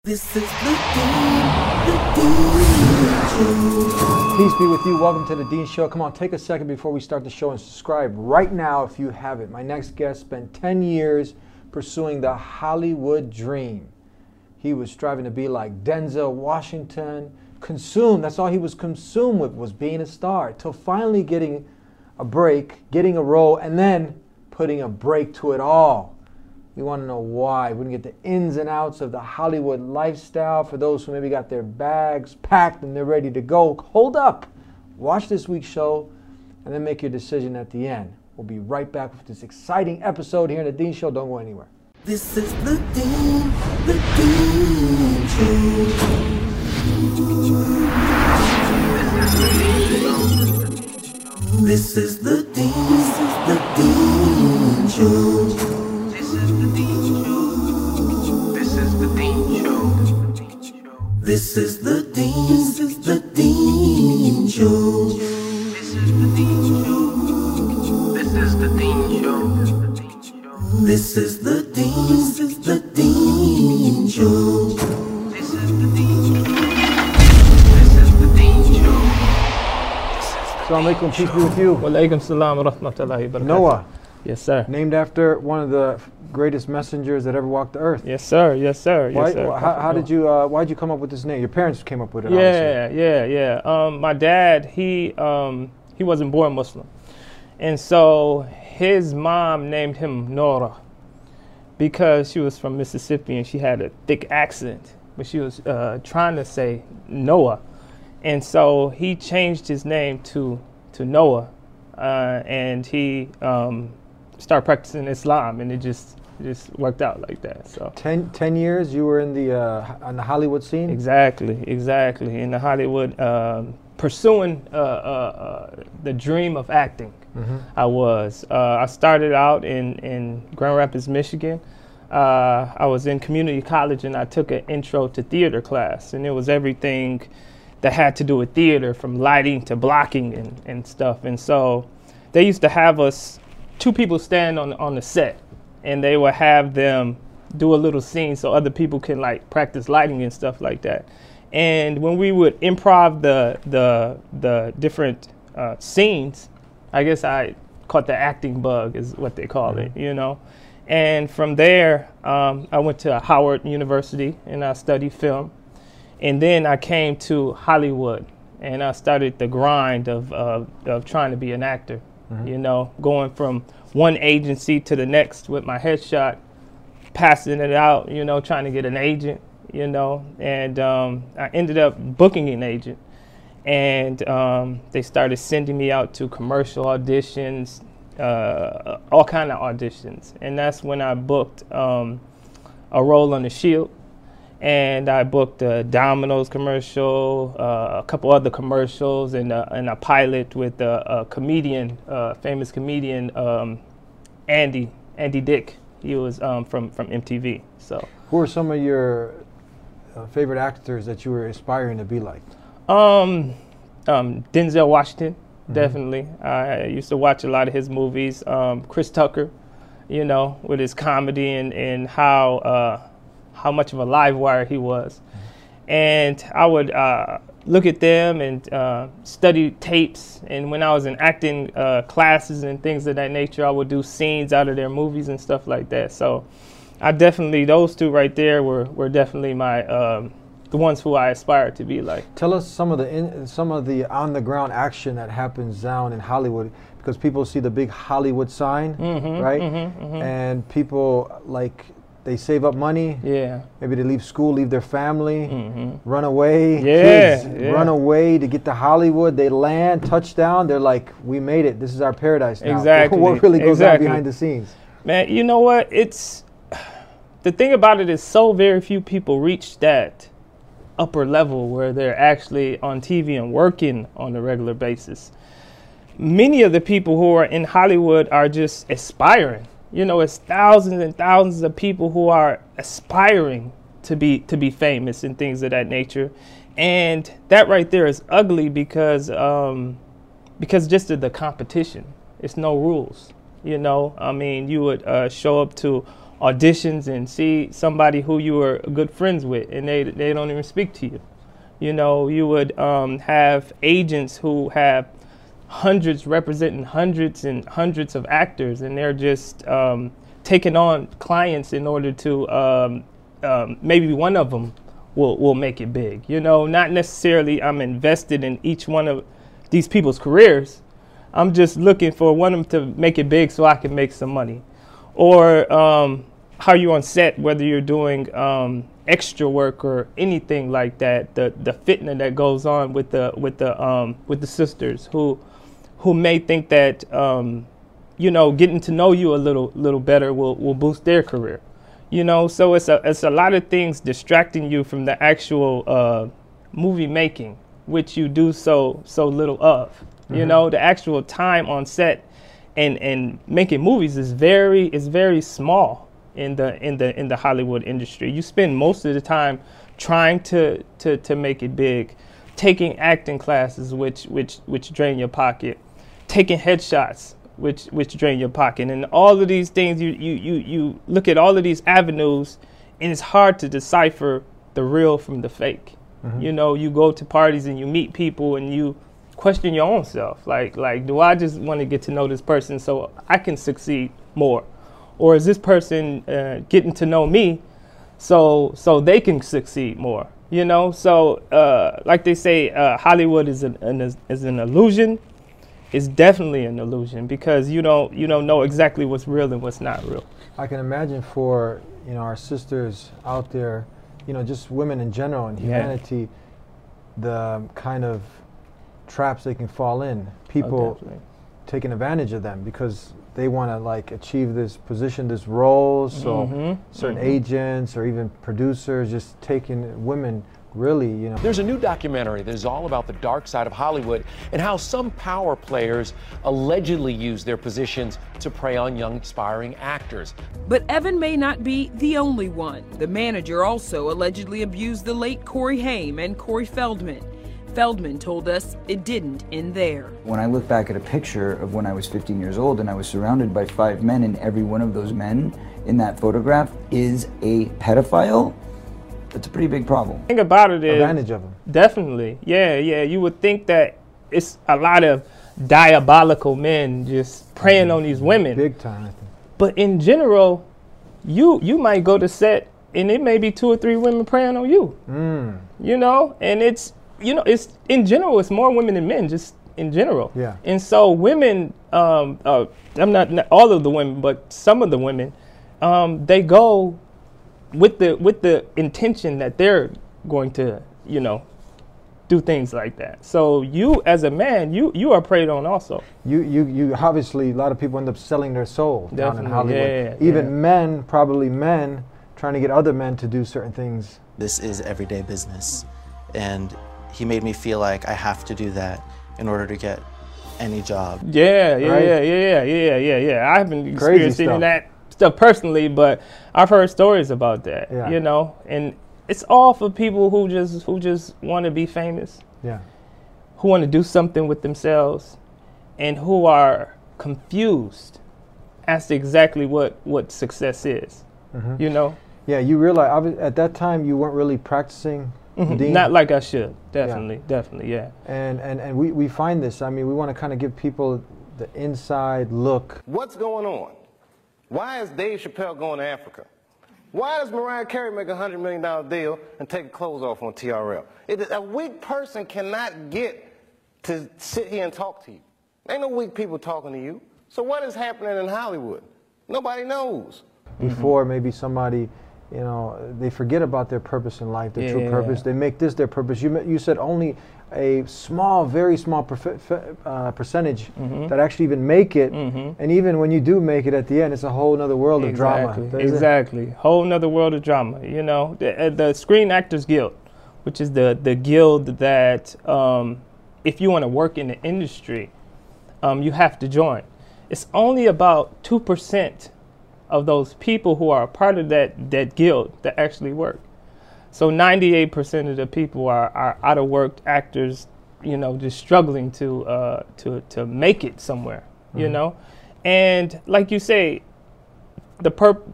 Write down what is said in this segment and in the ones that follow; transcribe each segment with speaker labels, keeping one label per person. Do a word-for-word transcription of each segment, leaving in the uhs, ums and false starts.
Speaker 1: This is the Dean, the Dean Show.
Speaker 2: Peace be with you. Welcome to the Dean Show. Come on, take a second before we start the show and subscribe right now if you haven't. My next guest spent ten years pursuing the Hollywood dream. He was striving to be like Denzel Washington, consumed. That's all he was consumed with, was being a star, till finally getting a break, getting a role, and then putting a break to it all. We want to know why. We're going to get the ins and outs of the Hollywood lifestyle for those who maybe got their bags packed and they're ready to go. Hold up. Watch this week's show and then make your decision at the end. We'll be right back with this exciting episode here in the Dean Show. Don't go anywhere.
Speaker 1: This is the Dean, the Dean Show. This is the Dean, the Dean Show. This is the Dean, this is the Dean Show.
Speaker 3: This is the Dean Show. This is the Dean Show.
Speaker 1: This is the Dean, this is the Dean Show.
Speaker 3: This is the Dean Show. This is the Dean Show.
Speaker 2: Assalamu alaikum, peace be with you.
Speaker 4: Wa alaikum salam wa rahmatullahi wa barakatuh.
Speaker 2: Noah,
Speaker 4: Yes, sir.
Speaker 2: named after one of the greatest messengers that ever walked the earth.
Speaker 4: Yes, sir. Yes, sir. Yes,
Speaker 2: Why,
Speaker 4: sir.
Speaker 2: how, how did you, uh, why'd you come up with this name? Your parents came up with it,
Speaker 4: Yeah, yeah, yeah. Um, my dad, he um, he wasn't born Muslim, and so his mom named him Nora because she was from Mississippi and she had a thick accent, but she was uh, trying to say Noah, and so he changed his name to to Noah, uh, and he um, started practicing Islam, and it just it just worked out like that. So
Speaker 2: Ten, ten years you were in the uh, on the Hollywood scene?
Speaker 4: exactly, exactly in the Hollywood, um, pursuing uh, uh, uh, the dream of acting.
Speaker 2: Mm-hmm.
Speaker 4: I was. Uh, I started out in in Grand Rapids, Michigan. Uh, I was in community college, and I took an intro to theater class, and it was everything that had to do with theater, from lighting to blocking and, and stuff. And so they used to have us, two people stand on on the set, and they would have them do a little scene so other people can like practice lighting and stuff like that. And when we would improv the the the different uh, scenes, I guess I caught the acting bug, is what they call
Speaker 2: Mm-hmm.
Speaker 4: it, you know. And from there, um, I went to Howard University and I studied film. And then I came to Hollywood and I started the grind of of, of trying to be an actor.
Speaker 2: Mm-hmm.
Speaker 4: You know, going from one agency to the next with my headshot, passing it out, you know, trying to get an agent, you know, and um, I ended up booking an agent. And um, they started sending me out to commercial auditions, uh, all kind of auditions. And that's when I booked um, a role on The Shield. And I booked a Domino's commercial, uh, a couple other commercials, and a, and a pilot with a, a comedian, uh, famous comedian, um, Andy, Andy Dick. He was um, from, from M T V. So,
Speaker 2: Who are some of your uh, favorite actors that you were aspiring to be like?
Speaker 4: um, um, Denzel Washington,
Speaker 2: Mm-hmm.
Speaker 4: definitely. I used to watch a lot of his movies. Um, Chris Tucker, you know, with his comedy and, and how uh, how much of a live wire he was. And I would uh, look at them and uh, study tapes. And when I was in acting uh, classes and things of that nature, I would do scenes out of their movies and stuff like that. So I definitely, those two right there were, were definitely my, um, the ones who I aspired to be like.
Speaker 2: Tell us some of the in, some of the on the ground action that happens down in Hollywood, because people see the big Hollywood sign,
Speaker 4: Mhm,
Speaker 2: right?
Speaker 4: mhm, mhm.
Speaker 2: And people like they save up money.
Speaker 4: Yeah.
Speaker 2: Maybe they leave school, leave their family,
Speaker 4: Mhm.
Speaker 2: run away.
Speaker 4: Yeah,
Speaker 2: Kids
Speaker 4: yeah.
Speaker 2: run away to get to Hollywood. They land, touchdown. They're like, "We made it. This is our paradise now."
Speaker 4: Exactly,
Speaker 2: What really goes
Speaker 4: exactly.
Speaker 2: on behind the scenes?
Speaker 4: Man, you know what? It's the thing about it is so very few people reach that upper level where they're actually on T V and working on a regular basis. Many of the people who are in Hollywood are just aspiring. You know, it's thousands and thousands of people who are aspiring to be to be famous and things of that nature. And that right there is ugly because um, because just of the competition. It's no rules. You know, I mean, you would uh, show up to auditions and see somebody who you were good friends with, and they they don't even speak to you. You know, you would um, have agents who have hundreds representing hundreds and hundreds of actors, and they're just um, taking on clients in order to um, um, maybe one of them will will make it big. You know, not necessarily I'm invested in each one of these people's careers. I'm just looking for one of them to make it big so I can make some money. Or um, how you're on set, whether you're doing um, extra work or anything like that, the the fitna that goes on with the with the um, with the sisters who who may think that um, you know, getting to know you a little little better will, will boost their career. You know, so it's a it's a lot of things distracting you from the actual uh, movie making, which you do so so little of. Mm-hmm. You know, the actual time on set and and making movies is very is very small in the in the in the Hollywood industry. You spend most of the time trying to to to make it big, taking acting classes, which which which drain your pocket, taking headshots, which which drain your pocket, and all of these things. You you you you look at all of these avenues, and it's hard to decipher the real from the fake. Mm-hmm. You know, you go to parties and you meet people, and you question your own self. Like like, do I just want to get to know this person so I can succeed more, or is this person uh, getting to know me so so they can succeed more? You know, so uh, like they say, uh, Hollywood is an, an is an illusion. It's definitely an illusion because you don't you don't know exactly what's real and what's not real.
Speaker 2: I can imagine for you know our sisters out there, you know, just women in general and humanity, yeah. the kind of traps they can fall in. People
Speaker 4: oh,
Speaker 2: taking advantage of them because they want to like achieve this position, this role. So
Speaker 4: mm-hmm.
Speaker 2: certain
Speaker 4: mm-hmm.
Speaker 2: agents or even producers just taking women. Really, you know.
Speaker 5: There's a new documentary that is all about the dark side of Hollywood and how some power players allegedly use their positions to prey on young aspiring actors.
Speaker 6: But Evan may not be the only one. The manager also allegedly abused the late Corey Haim and Corey Feldman. Feldman told us it didn't end there.
Speaker 7: When I look back at a picture of when I was fifteen years old and I was surrounded by five men, and every one of those men in that photograph is a pedophile, it's a pretty big problem.
Speaker 4: The thing about it is
Speaker 2: advantage of them.
Speaker 4: Definitely, yeah, yeah. You would think that it's a lot of diabolical men just preying mm-hmm. on these women.
Speaker 2: Big time, I think.
Speaker 4: But in general, you you might go to set and it may be two or three women preying on you.
Speaker 2: Mm.
Speaker 4: You know, and it's you know it's in general it's more women than men, just in general.
Speaker 2: Yeah.
Speaker 4: And so women, um, uh, I'm not, not all of the women, but some of the women, um, they go. With the with the intention that they're going to, you know, do things like that. So you, as a man, you you are preyed on also.
Speaker 2: You you you obviously a lot of people end up selling their soul down in
Speaker 4: Definitely,
Speaker 2: Hollywood.
Speaker 4: yeah, yeah,
Speaker 2: Even
Speaker 4: yeah.
Speaker 2: men, probably men, trying to get other men to do certain things.
Speaker 8: This is everyday business, and he made me feel like I have to do that in order to get any job.
Speaker 4: Yeah, yeah,
Speaker 2: Right?
Speaker 4: yeah, yeah, yeah, yeah, yeah. I haven't
Speaker 2: Crazy
Speaker 4: experienced any
Speaker 2: stuff.
Speaker 4: of that stuff personally, but I've heard stories about that.
Speaker 2: Yeah.
Speaker 4: You know, and it's all for people who just who just want to be famous,
Speaker 2: Yeah.
Speaker 4: who want to do something with themselves, and who are confused as to exactly what what success is.
Speaker 2: Mm-hmm.
Speaker 4: You know,
Speaker 2: Yeah, you realize obvi- at that time you weren't really practicing.
Speaker 4: Mhm.
Speaker 2: Dean.
Speaker 4: Not like I should. Definitely, definitely, yeah.
Speaker 2: And and and we we find this. I mean, we want to kind of give people the inside look.
Speaker 9: What's going on? Why is Dave Chappelle going to Africa? Why does Mariah Carey make a one hundred million dollars deal and take her clothes off on T R L? It, a weak person cannot get to sit here and talk to you. Ain't no weak people talking to you. So what is happening in Hollywood? Nobody knows.
Speaker 2: Before maybe somebody, you know, they forget about their purpose in life, their
Speaker 4: Yeah,
Speaker 2: true
Speaker 4: yeah,
Speaker 2: purpose.
Speaker 4: yeah.
Speaker 2: They make this their purpose. You ma- you said only a small, very small perfe- fe- uh, percentage
Speaker 4: Mhm.
Speaker 2: that actually even make it.
Speaker 4: Mhm.
Speaker 2: And even when you do make it at the end, it's a whole other world of drama.
Speaker 4: Exactly,
Speaker 2: There's a-
Speaker 4: exactly. Whole nother world of drama. You know, the, uh, the Screen Actors Guild, which is the the guild that um, if you want to work in the industry, um, you have to join. It's only about two percent of those people who are a part of that that guild that actually work. So ninety-eight percent of the people are, are out of work actors, you know, just struggling to uh, to to make it somewhere, you
Speaker 2: Mhm.
Speaker 4: know. And like you say, the pur- the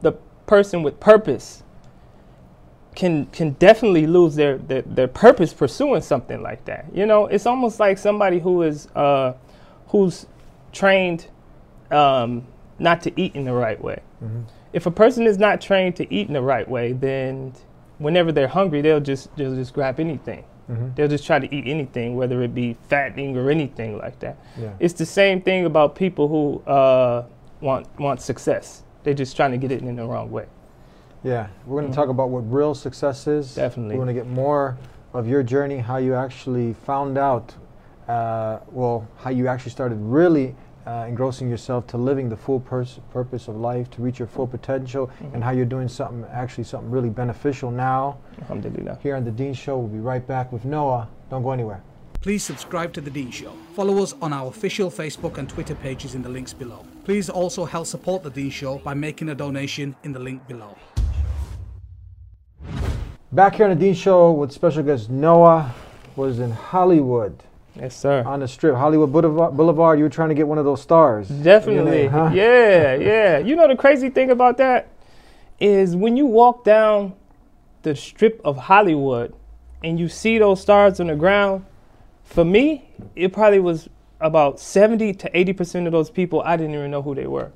Speaker 4: person with purpose can can definitely lose their, their, their purpose pursuing something like that. You know, it's almost like somebody who is uh, who's trained um, not to eat in the right way. Mm-hmm. If a person is not trained to eat in the right way, then whenever they're hungry, they'll just they'll just grab anything. Mm-hmm. They'll just try to eat anything, whether it be fattening or anything like that. Yeah. It's the same thing about people who uh, want want success. They're just trying to get it in the wrong way.
Speaker 2: Yeah, we're going to
Speaker 4: Mm-hmm.
Speaker 2: talk about what real success is.
Speaker 4: Definitely.
Speaker 2: We're going to get more of your journey, how you actually found out, uh, well, how you actually started really uh, engrossing yourself to living the full pers- purpose of life, to reach your full potential, mm-hmm. and how you're doing something, actually something really beneficial now.
Speaker 4: Alhamdulillah.
Speaker 2: Here on The Dean Show, we'll be right back with Noah. Don't go anywhere.
Speaker 10: Please subscribe to The Dean Show. Follow us on our official Facebook and Twitter pages in the links below. Please also help support The Dean Show by making a donation in the link below.
Speaker 2: Back here on The Dean Show with special guest Noah, was in Hollywood.
Speaker 4: Yes, sir.
Speaker 2: On the strip, Hollywood Boulevard, Boulevard, you were trying to get one of those stars.
Speaker 4: Definitely.
Speaker 2: Name, huh?
Speaker 4: Yeah, yeah. You know the crazy thing about that is when you walk down the strip of Hollywood and you see those stars on the ground, for me, it probably was about seventy to eighty percent of those people, I didn't even know who they were.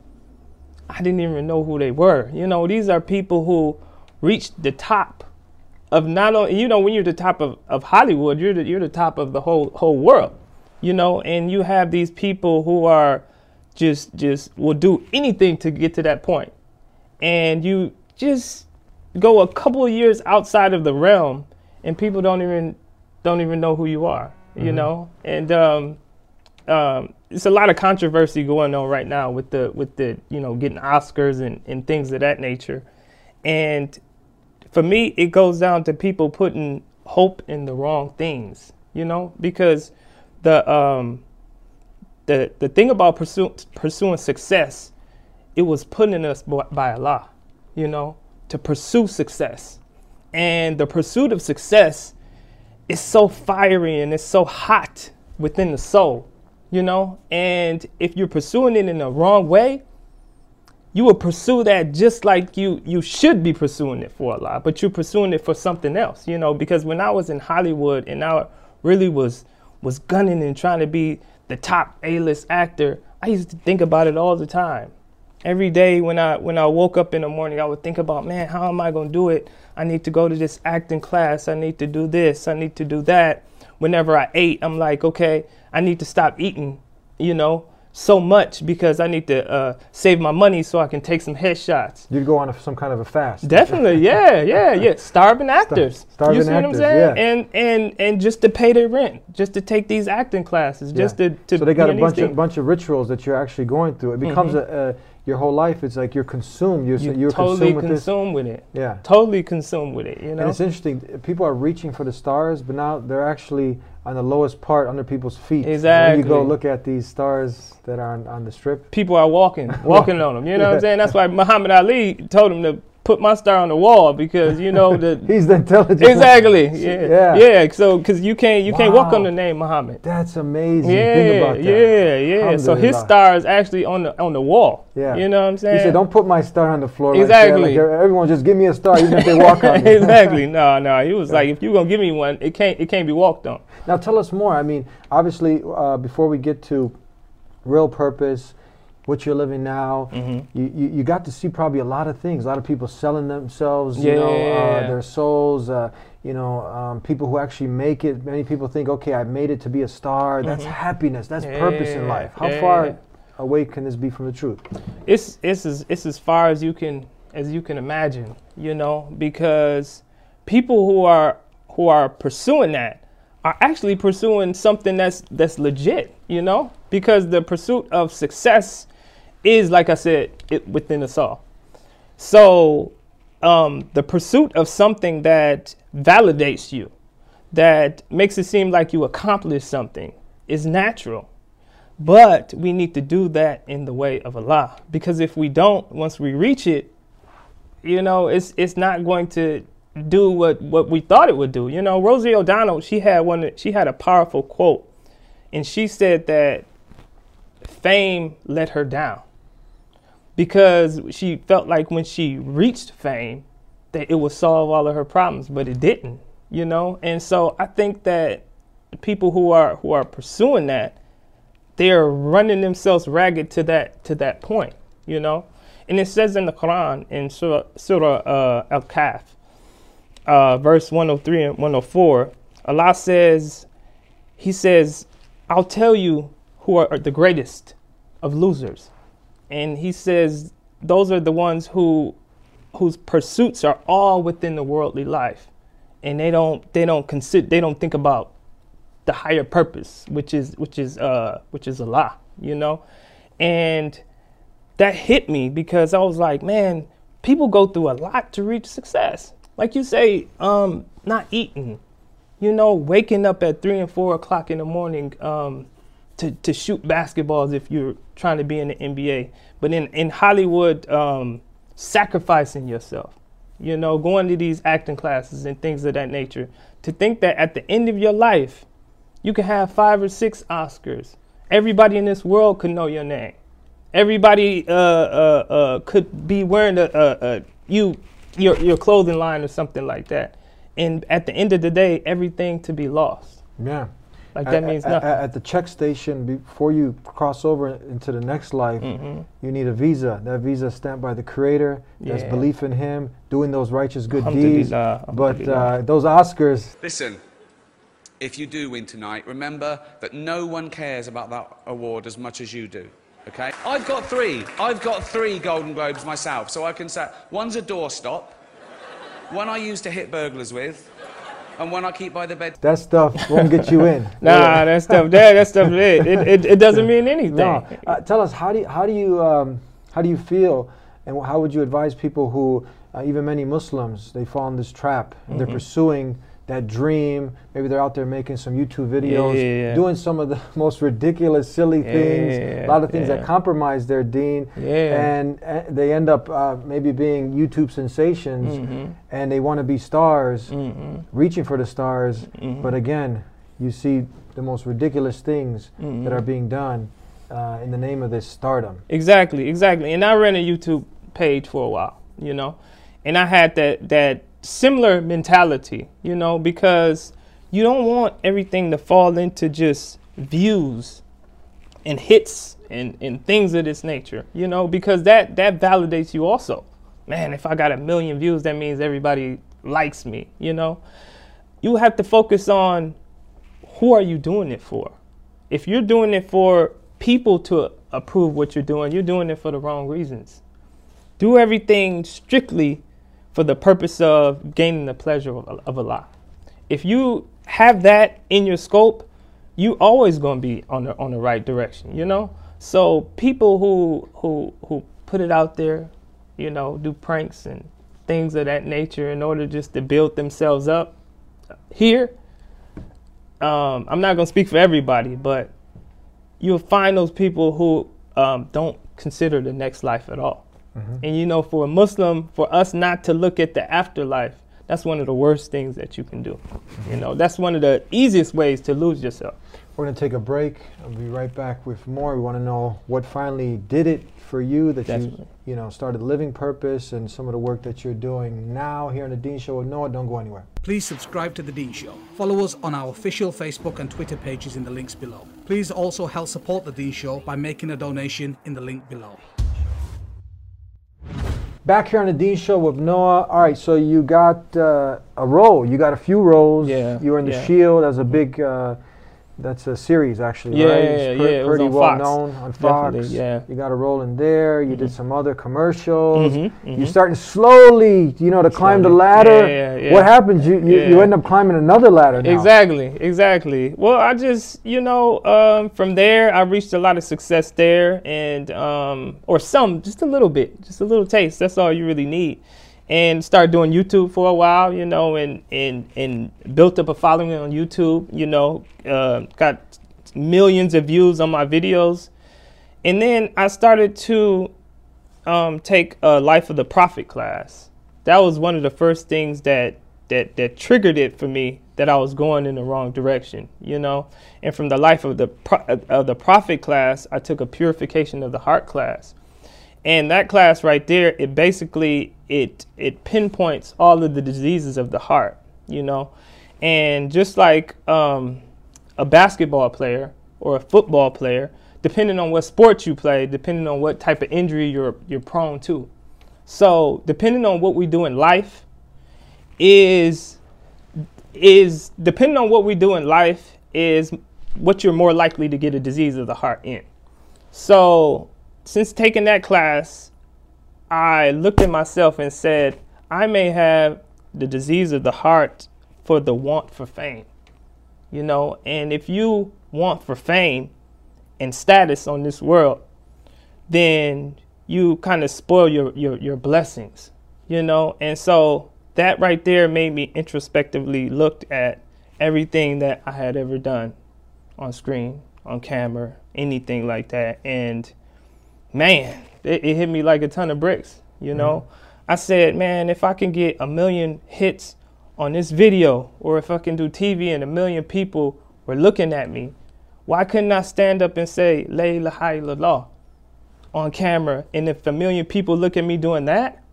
Speaker 4: I didn't even know who they were. You know, these are people who reached the top of not only, you know, when you're the top of, of Hollywood, you're the, you're the top of the whole whole world, you know, and you have these people who are just, just will do anything to get to that point. And you just go a couple of years outside of the realm and people don't even, don't even know who you are, you mm-hmm. know, and um, um, it's a lot of controversy going on right now with the, with the, you know, getting Oscars and, and things of that nature. And for me, it goes down to people putting hope in the wrong things, you know, because the um, the the thing about pursue, pursuing success, it was put in us by, by Allah, you know, to pursue success. And the pursuit of success is so fiery and it's so hot within the soul, you know, and if you're pursuing it in the wrong way, you will pursue that just like you you should be pursuing it for Allah, but you're pursuing it for something else, you know, because when I was in Hollywood and I really was was gunning and trying to be the top A-list actor, I used to think about it all the time. Every day when I when I woke up in the morning, I would think about, man, how am I going to do it? I need to go to this acting class. I need to do this. I need to do that. Whenever I ate, I'm like, okay, I need to stop eating, you know, so much because I need to uh, save my money so I can take some headshots.
Speaker 2: You'd go on a, some kind of a fast.
Speaker 4: Definitely, yeah, yeah, yeah. Starving actors.
Speaker 2: Starving
Speaker 4: you see
Speaker 2: actors,
Speaker 4: what I'm saying?
Speaker 2: yeah.
Speaker 4: And and and just to pay their rent, just to take these acting classes,
Speaker 2: Yeah.
Speaker 4: just to, to
Speaker 2: so they got a
Speaker 4: be in
Speaker 2: bunch
Speaker 4: these
Speaker 2: of
Speaker 4: things.
Speaker 2: bunch of rituals that you're actually going through. It becomes
Speaker 4: Mhm.
Speaker 2: a, a your whole life. It's like you're consumed. You're,
Speaker 4: You're
Speaker 2: you're
Speaker 4: totally
Speaker 2: consumed with this.
Speaker 4: consumed with it.
Speaker 2: Yeah.
Speaker 4: Totally consumed with it, you know?
Speaker 2: And it's interesting. People are reaching for the stars, but now they're actually on the lowest part under people's feet.
Speaker 4: Exactly.
Speaker 2: When you go look at these stars that are on, on the strip.
Speaker 4: People are walking, walking on them. You know what
Speaker 2: Yeah.
Speaker 4: I'm saying? That's why Muhammad Ali told him to put my star on the wall because you know the
Speaker 2: He's the intelligent.
Speaker 4: exactly. Yeah,
Speaker 2: Yeah.
Speaker 4: yeah. So because you can't you can't walk
Speaker 2: Wow.
Speaker 4: on the name Muhammad.
Speaker 2: That's amazing.
Speaker 4: Yeah,
Speaker 2: Think about that.
Speaker 4: yeah, yeah. So his
Speaker 2: Alhamdulillah.
Speaker 4: star is actually on the on the wall.
Speaker 2: Yeah.
Speaker 4: You know what I'm saying?
Speaker 2: He said, "Don't put my star on the floor."
Speaker 4: Exactly.
Speaker 2: Like that. Like everyone, just give me a star, even if they walk on it.
Speaker 4: exactly. No, no. He was like, if you're gonna give me one, it can't it can't be walked on.
Speaker 2: Now tell us more. I mean, obviously, uh, before we get to real purpose, what you're living now,
Speaker 4: Mhm.
Speaker 2: you, you you got to see probably a lot of things. A lot of people selling themselves, you know, uh,
Speaker 4: Yeah.
Speaker 2: their souls. Uh, you know, um, people who actually make it. Many people think, okay, I made it to be a star. That's
Speaker 4: Mhm.
Speaker 2: happiness. That's purpose in
Speaker 4: Yeah,
Speaker 2: life. How
Speaker 4: yeah.
Speaker 2: far away can this be from the truth?
Speaker 4: It's it's as it's as far as you can as you can imagine, you know, because people who are who are pursuing that are actually pursuing something that's that's legit, you know, because the pursuit of success is, like I said, it within us all. So um, the pursuit of something that validates you, that makes it seem like you accomplished something, is natural. But we need to do that in the way of Allah, because if we don't, once we reach it, you know, it's it's not going to do what, what we thought it would do. You know, Rosie O'Donnell, she had one. that- She had a powerful quote, and she said that fame let her down, because she felt like when she reached fame that it would solve all of her problems, but it didn't, you know? And so I think that people who are who are pursuing that, they're running themselves ragged to that to that point, you know? And it says in the Quran, in Surah, Surah uh, Al-Kahf, uh, verse one oh three and one oh four, Allah says, he says, I'll tell you who are the greatest of losers. And he says, those are the ones who whose pursuits are all within the worldly life. And they don't they don't consider they don't think about the higher purpose, which is which is uh which is Allah, you know? And that hit me because I was like, man, people go through a lot to reach success. Like you say, um, not eating, you know, waking up at three and four o'clock in the morning um, to, to shoot basketballs if you're trying to be in the N B A. But in, in Hollywood, um, sacrificing yourself, you know, going to these acting classes and things of that nature. To think that at the end of your life, you can have five or six Oscars. Everybody in this world could know your name. Everybody uh, uh, uh, could be wearing a, a, a you your your clothing line or something like that. And at the end of the day, everything to be lost.
Speaker 2: Yeah.
Speaker 4: Like that
Speaker 2: at,
Speaker 4: means
Speaker 2: at,
Speaker 4: nothing.
Speaker 2: At the check station, before you cross over into the next life,
Speaker 4: mm-hmm.
Speaker 2: you need a visa. That visa is stamped by the Creator. That's
Speaker 4: yeah.
Speaker 2: belief in Him, doing those righteous good
Speaker 4: Alhamdulillah,
Speaker 2: deeds. But
Speaker 4: alhamdulillah.
Speaker 2: uh, those Oscars.
Speaker 11: Listen, if you do win tonight, remember that no one cares about that award as much as you do. Okay? I've got three. I've got three Golden Globes myself, so I can say one's a doorstop, one I use to hit burglars with, and one I keep by the bed.
Speaker 2: That stuff won't get you in.
Speaker 4: Nah, yeah. that stuff. That that stuff. It, it it doesn't mean anything.
Speaker 2: No. Uh, tell us, how do you, how do you um, how do you feel, and how would you advise people who, uh, even many Muslims, they fall in this trap and mm-hmm. they're pursuing that dream? Maybe they're out there making some YouTube videos,
Speaker 4: yeah, yeah, yeah.
Speaker 2: doing some of the most ridiculous, silly
Speaker 4: yeah,
Speaker 2: things,
Speaker 4: yeah,
Speaker 2: a lot of things
Speaker 4: yeah.
Speaker 2: that compromise their deen,
Speaker 4: yeah.
Speaker 2: and uh, they end up uh, maybe being YouTube sensations,
Speaker 4: mm-hmm.
Speaker 2: and they want to be stars,
Speaker 4: mm-hmm.
Speaker 2: reaching for the stars,
Speaker 4: mm-hmm.
Speaker 2: but again, you see the most ridiculous things
Speaker 4: mm-hmm.
Speaker 2: that are being done uh, in the name of this stardom.
Speaker 4: Exactly, exactly. And I ran a YouTube page for a while, you know, and I had that that similar mentality, you know, because you don't want everything to fall into just views and hits and, and things of this nature, you know, because that that validates you also. Man, if I got a million views, that means everybody likes me, you know. You have to focus on who are you doing it for. If you're doing it for people to approve what you're doing, you're doing it for the wrong reasons. Do everything strictly for the purpose of gaining the pleasure of, of Allah. If you have that in your scope, you always going to be on the on the right direction, you know? So people who who who put it out there, you know, do pranks and things of that nature in order just to build themselves up here, um, I'm not going to speak for everybody, but you'll find those people who um, don't consider the next life at all. Mm-hmm. And, you know, for a Muslim, for us not to look at the afterlife, that's one of the worst things that you can do. Mm-hmm. You know, that's one of the easiest ways to lose yourself.
Speaker 2: We're going to take a break. I'll be right back with more. We want to know what finally did it for you, that Definitely. you, you know, started living purpose, and some of the work that you're doing now here on The Dean Show with Noah. Don't go anywhere.
Speaker 10: Please subscribe to The Dean Show. Follow us on our official Facebook and Twitter pages in the links below. Please also help support The Dean Show by making a donation in the link below.
Speaker 2: Back here on The Dean Show with Noah. All right, so you got uh, a role. You got a few roles.
Speaker 4: Yeah.
Speaker 2: You were in The
Speaker 4: yeah.
Speaker 2: Shield as a big... Uh, That's a series, actually,
Speaker 4: yeah,
Speaker 2: right?
Speaker 4: Yeah,
Speaker 2: it's
Speaker 4: yeah,
Speaker 2: pre-
Speaker 4: yeah. It
Speaker 2: pretty
Speaker 4: was on
Speaker 2: well
Speaker 4: Fox.
Speaker 2: known on Fox.
Speaker 4: Definitely, yeah.
Speaker 2: You got a role in there. You mm-hmm. did some other commercials.
Speaker 4: Mm-hmm, mm-hmm.
Speaker 2: You're starting slowly, you know, to climb
Speaker 4: Slowly.
Speaker 2: the ladder.
Speaker 4: Yeah, yeah, yeah.
Speaker 2: What happens? You you,
Speaker 4: yeah.
Speaker 2: you end up climbing another ladder now.
Speaker 4: Exactly, exactly. Well, I just, you know, um, from there, I reached a lot of success there, and um, or some, just a little bit, just a little taste. That's all you really need. And started doing YouTube for a while, you know, and and and built up a following on YouTube. You know, uh, got millions of views on my videos. And then I started to um, take a Life of the Prophet class. That was one of the first things that, that, that triggered it for me, that I was going in the wrong direction, you know. And from the Life of the, Pro- of the Prophet class, I took a Purification of the Heart class. And that class right there, it basically, it it pinpoints all of the diseases of the heart, you know. And just like um, a basketball player or a football player, depending on what sport you play, depending on what type of injury you're you're prone to. So depending on what we do in life is is depending on what we do in life is what you're more likely to get a disease of the heart in. So since taking that class, I looked at myself and said, I may have the disease of the heart for the want for fame, you know, and if you want for fame and status on this world, then you kind of spoil your, your, your blessings, you know, and so that right there made me introspectively look at everything that I had ever done on screen, on camera, anything like that, and man, it, it hit me like a ton of bricks, you know. Mm-hmm. I said, man, if I can get a million hits on this video, or if I can do T V and a million people were looking at me, why couldn't I stand up and say, La ilaha illallah on camera? And if a million people look at me doing that,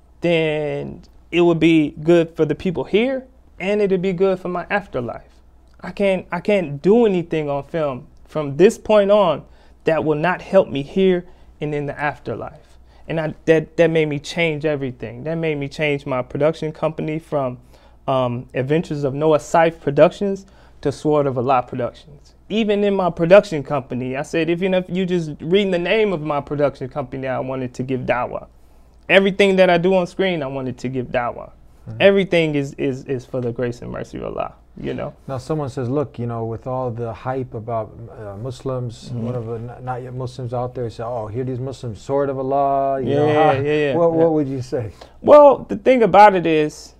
Speaker 4: then it would be good for the people here, and it'd be good for my afterlife. I can't, I can't do anything on film from this point on that will not help me here and in the afterlife. And I, that, that made me change everything. That made me change my production company from um, Adventures of Noah Seif Productions to Sword of Allah Productions. Even in my production company, I said, if you know, if you just read the name of my production company, I wanted to give dawah. Everything that I do on screen, I wanted to give dawah. Mm-hmm. Everything is, is, is for the grace and mercy of Allah. You know.
Speaker 2: Now someone says, look, you know, with all the hype about uh, Muslims, mm-hmm. one of the n- not yet Muslims out there say, oh, here these Muslims, sword of Allah. You
Speaker 4: yeah,
Speaker 2: know,
Speaker 4: yeah,
Speaker 2: how,
Speaker 4: yeah, yeah.
Speaker 2: What,
Speaker 4: yeah.
Speaker 2: what would you say?
Speaker 4: Well, the thing about it is,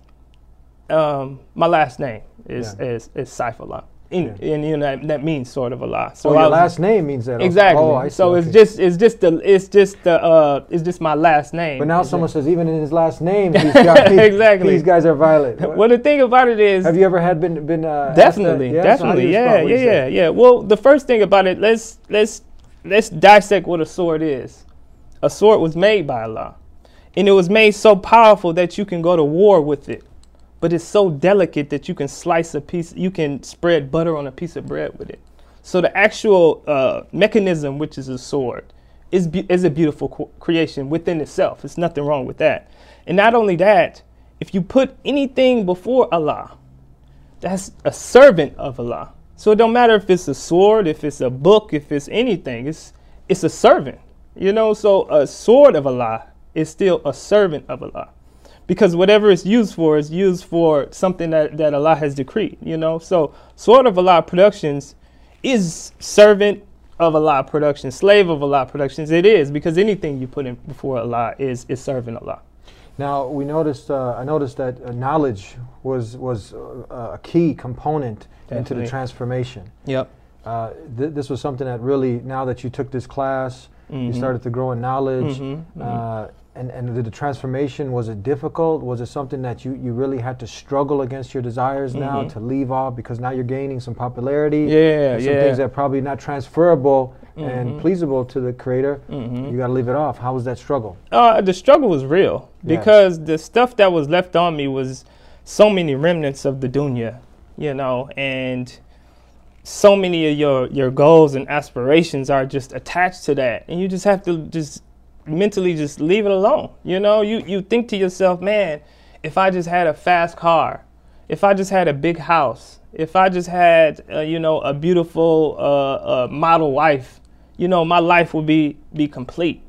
Speaker 4: um, my last name is yeah. is, is Saifullah. In, yeah. And you know that, that means sword of Allah.
Speaker 2: So oh, your last name means that.
Speaker 4: Exactly.
Speaker 2: Oh, I see,
Speaker 4: so
Speaker 2: okay.
Speaker 4: it's just it's just the it's just the uh it's just my last name.
Speaker 2: But now someone it? says even in his last name, he's got, he,
Speaker 4: exactly.
Speaker 2: these guys are violent.
Speaker 4: Well, the thing about it is,
Speaker 2: have you ever had been been uh,
Speaker 4: definitely
Speaker 2: yeah?
Speaker 4: definitely
Speaker 2: so
Speaker 4: yeah yeah yeah yeah. Well, the first thing about it, let's let's let's dissect what a sword is. A sword was made by Allah, and it was made so powerful that you can go to war with it. But it's so delicate that you can slice a piece, you can spread butter on a piece of bread with it. So the actual uh, mechanism, which is a sword, is, be- is a beautiful co- creation within itself. There's nothing wrong with that. And not only that, if you put anything before Allah, that's a servant of Allah. So it don't matter if it's a sword, if it's a book, if it's anything, it's, it's a servant. You know, so a sword of Allah is still a servant of Allah. Because whatever it's used for is used for something that, that Allah has decreed, you know. So Sword of Allah Productions is servant of Allah Productions, slave of Allah Productions. It is, because anything you put in before Allah is, is serving Allah.
Speaker 2: Now, we noticed, uh, I noticed that uh, knowledge was, was uh, a key component Definitely. into the transformation.
Speaker 4: Yep.
Speaker 2: Uh, th- this was something that really, now that you took this class, mm-hmm. you started to grow in knowledge. Mm-hmm. Uh, mm-hmm. And, and the transformation, was it difficult? Was it something that you, you really had to struggle against your desires mm-hmm. now to leave off, because now you're gaining some popularity?
Speaker 4: Yeah,
Speaker 2: some
Speaker 4: yeah.
Speaker 2: things that are probably not transferable mm-hmm. and pleasable to the creator. Mm-hmm. You got to leave it off. How was that struggle?
Speaker 4: Uh, the struggle was real because yeah. the stuff that was left on me was so many remnants of the dunya, you know, and so many of your, your goals and aspirations are just attached to that. And you just have to just mentally just leave it alone. You know, you, you think to yourself, man, if I just had a fast car, if I just had a big house, if I just had, uh, you know, a beautiful uh, uh, model wife, you know, my life would be, be complete.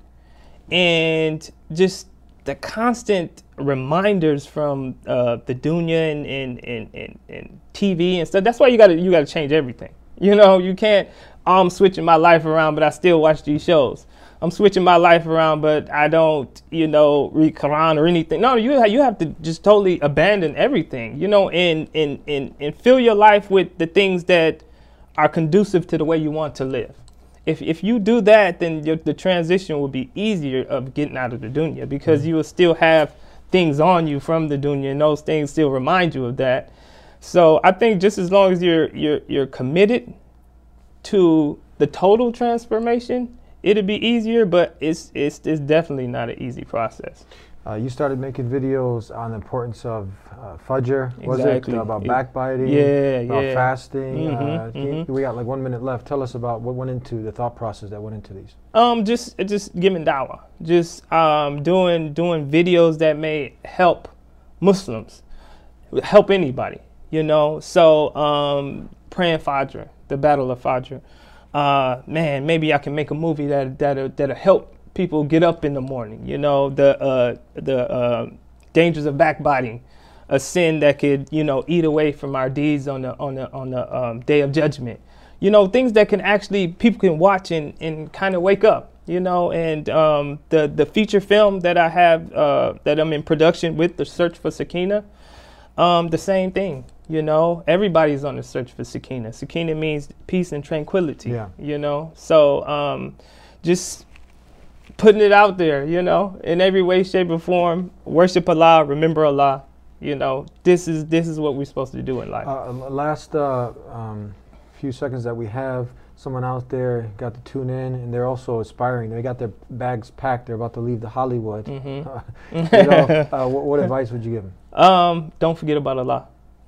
Speaker 4: And just the constant reminders from uh, the dunya and, and, and, and, and T V and stuff, that's why you gotta, you gotta change everything. You know, you can't, oh, I'm switching my life around, but I still watch these shows. I'm switching my life around, but I don't, you know, read Quran or anything. No, you ha- you have to just totally abandon everything, you know, and, and, and, and fill your life with the things that are conducive to the way you want to live. If if you do that, then your, the transition will be easier of getting out of the dunya, because mm-hmm. you will still have things on you from the dunya, and those things still remind you of that. So I think just as long as you're you're you're committed to the total transformation, it'll be easier, but it's it's it's definitely not an easy process.
Speaker 2: Uh, you started making videos on the importance of uh, Fajr, was
Speaker 4: Exactly.
Speaker 2: it? About
Speaker 4: It-
Speaker 2: backbiting,
Speaker 4: yeah,
Speaker 2: about
Speaker 4: yeah.
Speaker 2: fasting.
Speaker 4: Mhm,
Speaker 2: uh, can you-
Speaker 4: mhm.
Speaker 2: We got like one minute left. Tell us about what went into the thought process that went into these.
Speaker 4: Um, just just giving dawah, just um doing doing videos that may help Muslims, help anybody, you know. So um, praying Fajr, the Battle of Fajr. Uh, man, maybe I can make a movie that that'll, that'll help people get up in the morning. You know, the uh, the uh, dangers of backbiting, a sin that could, you know, eat away from our deeds on the on the on the um, day of judgment. You know, things that can actually people can watch and, and kind of wake up. You know, and um, the the feature film that I have uh, that I'm in production with, The Search for Sakina, um, the same thing. You know, everybody's on the search for Sakina. Sakina means peace and tranquility.
Speaker 2: Yeah.
Speaker 4: You know, so um, just putting it out there, you know, in every way, shape, or form. Worship Allah, remember Allah. You know, this is this is what we're supposed to do in life.
Speaker 2: Uh, last uh, um, few seconds that we have, someone out there got to tune in, and they're also aspiring. They got their bags packed. They're about to leave the Hollywood.
Speaker 4: Mhm.
Speaker 2: you know, uh, what, what advice would you give them?
Speaker 4: Um, don't forget about Allah.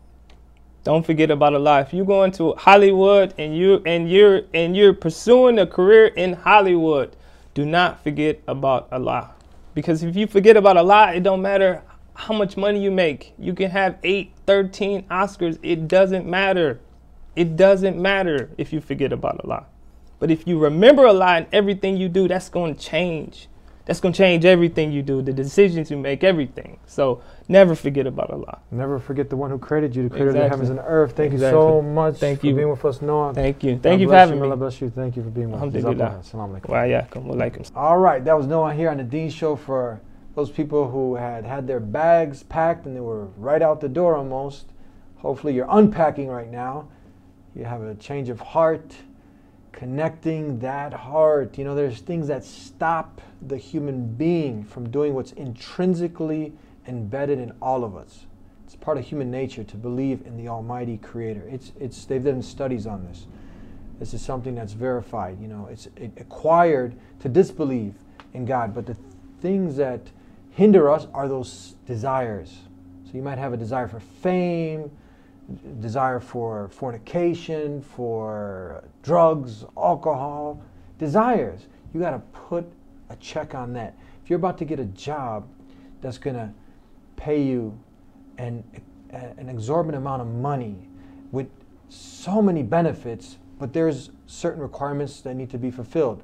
Speaker 4: Don't forget about Allah. If you go into Hollywood and you and you're and you're pursuing a career in Hollywood, do not forget about Allah. Because if you forget about Allah, it don't matter how much money you make. You can have eight, thirteen Oscars. It doesn't matter. It doesn't matter if you forget about Allah. But if you remember Allah in everything you do, that's going to change. That's going to change everything you do, the decisions you make, everything. So never forget about Allah.
Speaker 2: Never forget the one who created you, the creator
Speaker 4: Exactly.
Speaker 2: of the heavens and earth. Thank
Speaker 4: Exactly.
Speaker 2: you so much
Speaker 4: Thank
Speaker 2: for
Speaker 4: you.
Speaker 2: being with us, Noah.
Speaker 4: Thank you.
Speaker 2: God
Speaker 4: Thank you for
Speaker 2: bless
Speaker 4: having
Speaker 2: you.
Speaker 4: me.
Speaker 2: Allah bless you. Thank you for being with us.
Speaker 4: Alhamdulillah.
Speaker 2: Assalamu alaikum.
Speaker 4: Wa alaikum. Wa alaikum.
Speaker 2: All right, that was Noah here on the Dean Show for those people who had had their bags packed and they were right out the door almost. Hopefully you're unpacking right now. You have a change of heart, connecting that heart. You know, there's things that stop the human being from doing what's intrinsically embedded in all of us. It's part of human nature to believe in the Almighty Creator. It's, it's, they've done studies on this. This is something that's verified. You know, it's it acquired to disbelieve in God. But the things that hinder us are those desires. So you might have a desire for fame, desire for fornication, for drugs, alcohol, desires. You got to put a check on that. If you're about to get a job that's going to pay you an, an exorbitant amount of money with so many benefits, but there's certain requirements that need to be fulfilled,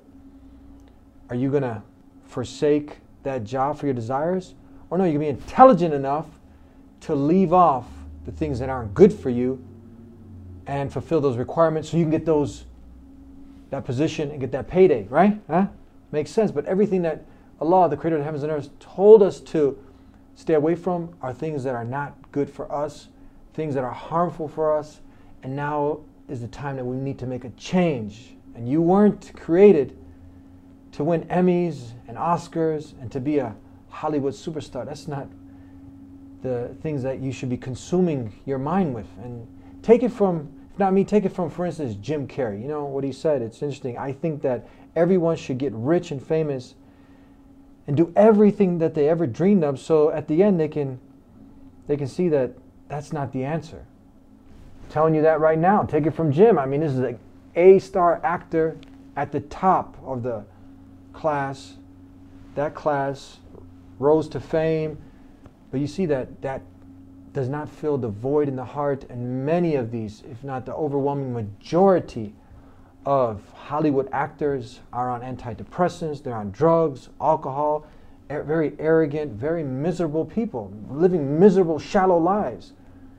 Speaker 2: are you going to forsake that job for your desires? Or no, you're going to be intelligent enough to leave off the things that aren't good for you and fulfill those requirements so you can get those that position and get that payday, right? Huh? Makes sense. But everything that Allah, the creator of the heavens and earth, told us to stay away from are things that are not good for us, things that are harmful for us, and now is the time that we need to make a change. And you weren't created to win Emmys and Oscars and to be a Hollywood superstar. That's not the things that you should be consuming your mind with. And take it from, if not me, take it from, for instance, Jim Carrey. You know what he said? It's interesting. I think that everyone should get rich and famous and do everything that they ever dreamed of, so at the end they can they can see that that's not the answer. I'm telling you that right now. Take it from Jim. I mean, this is an A-star actor at the top of the class. That class rose to fame. But you see that that does not fill the void in the heart, and many of these, if not the overwhelming majority of Hollywood actors are on antidepressants, they're on drugs, alcohol, er- very arrogant, very miserable people, living miserable, shallow lives.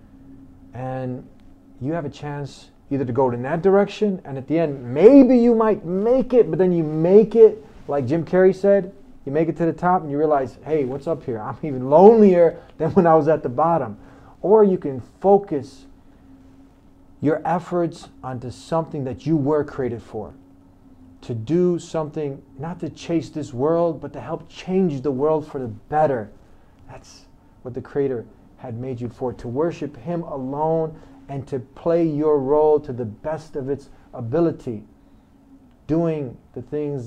Speaker 2: And you have a chance either to go in that direction, and at the end, maybe you might make it, but then you make it, like Jim Carrey said, you make it to the top and you realize, hey, what's up here? I'm even lonelier than when I was at the bottom. Or you can focus your efforts onto something that you were created for. To do something, not to chase this world, but to help change the world for the better. That's what the Creator had made you for. To worship Him alone and to play your role to the best of its ability. Doing the things that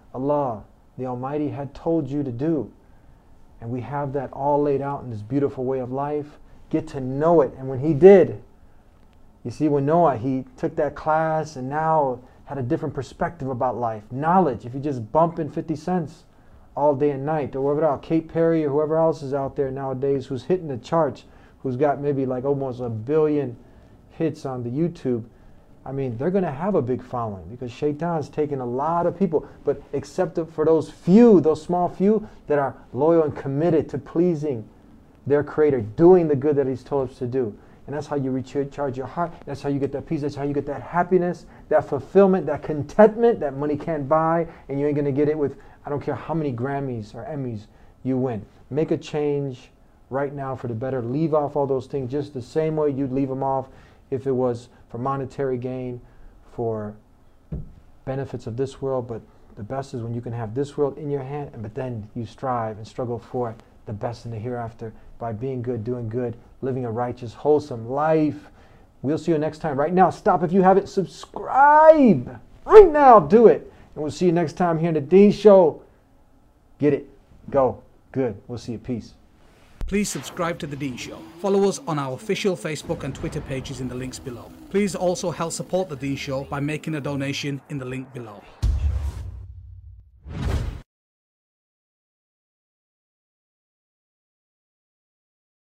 Speaker 2: Allah, the Almighty, had told you to do. And we have that all laid out in this beautiful way of life. Get to know it. And when he did, you see, when Noah, he took that class and now had a different perspective about life. Knowledge. If you just bump in fifty cents all day and night, or whoever else, Kate Perry or whoever else is out there nowadays who's hitting the charts, who's got maybe like almost a billion hits on the YouTube, I mean, they're going to have a big following because Shaitan's taking a lot of people, but except for those few, those small few that are loyal and committed to pleasing their Creator, doing the good that He's told us to do. And that's how you recharge your heart. That's how you get that peace. That's how you get that happiness, that fulfillment, that contentment that money can't buy. And you ain't going to get it with, I don't care how many Grammys or Emmys you win. Make a change right now for the better. Leave off all those things just the same way you'd leave them off if it was for monetary gain, for benefits of this world. But the best is when you can have this world in your hand, but then you strive and struggle for the best in the hereafter by being good, doing good, living a righteous, wholesome life. We'll see you next time. Right now, stop if you haven't. Subscribe. Right now, do it. And we'll see you next time here in the Dean Show. Get it. Go. Good. We'll see you. Peace.
Speaker 10: Please subscribe to The Dean Show. Follow us on our official Facebook and Twitter pages in the links below. Please also help support The Dean Show by making a donation in the link below.